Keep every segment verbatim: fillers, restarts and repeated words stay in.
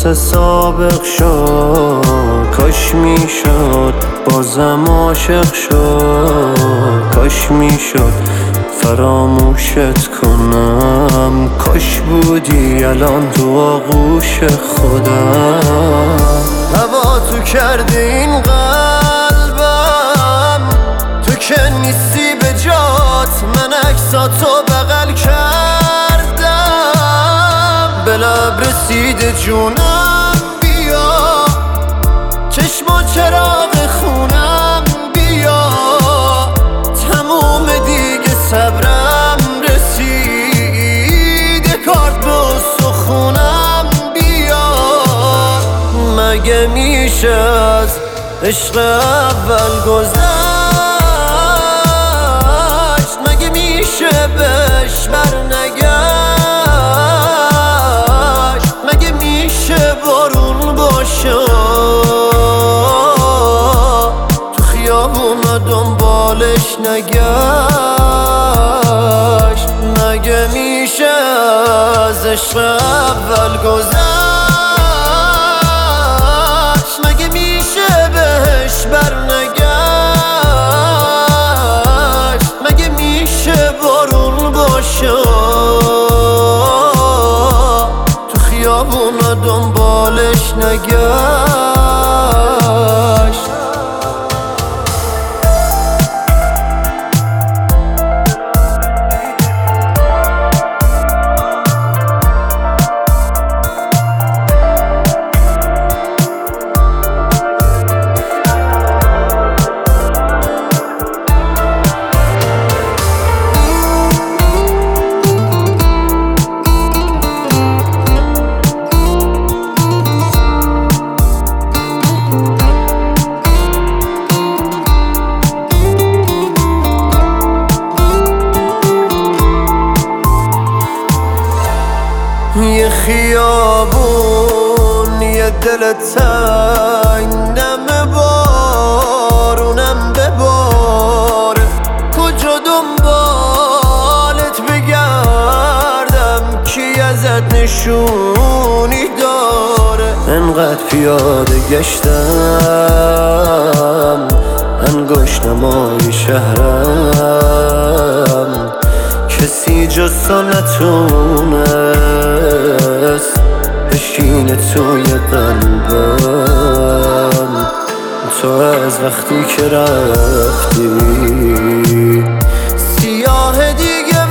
مثل سابق شد، کاش میشد بازم عاشق شد، کاش میشد فراموشت کنم، کاش بودی الان تو آغوش خودم. هوا تو کردی این قلبم، تو که نیستی به جات، من عکساتو بغل کردم، به لب رسیده جونم بیا، چشم و چراغ خونم بیا، تموم دیگه صبرم رسیده کارت به استخونم بیا. مگه میشه از عشق اول گذشت، مگه میشه بهش برنگشت، مگه میشه بارون باشه تو خیابونا دنبالش نگشت، مگه میشه از عشق اول گذشت، مگه میشه بهش برنگشت، مگه میشه بارون باشه تو خیابونا دنبالش نگشت. یه خیابون، یه دل تنگ، نم بارونم بباره، کجا دنبالت بگردم، کی ازت نشونی داره. انقدر پیاده گشتم انگشت نمای شهرم، کسی جز تو نتونست بشینه توی قلبم. تو از وقتی که رفتی سیاه دیگه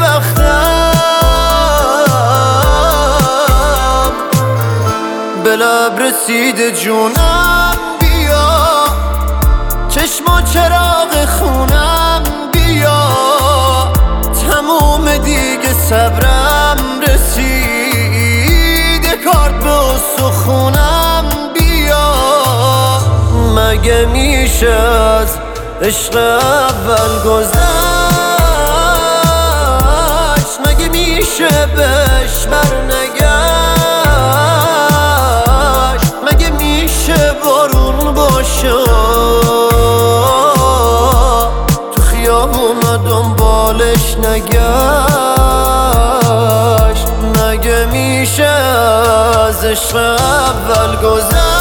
وقتم، به لب رسیده جونم بیا، چشم و چراغ خونم بیا، تموم دیگه صبرم رسیده کارت به استخونم بیا. مگه میشه از عشق اول گذشت، مگه میشه بهش برنگشت، مگه میشه بارون باشه تو خیابونا دنبالش نگشت، مگه میشه از عشق اول گذشت.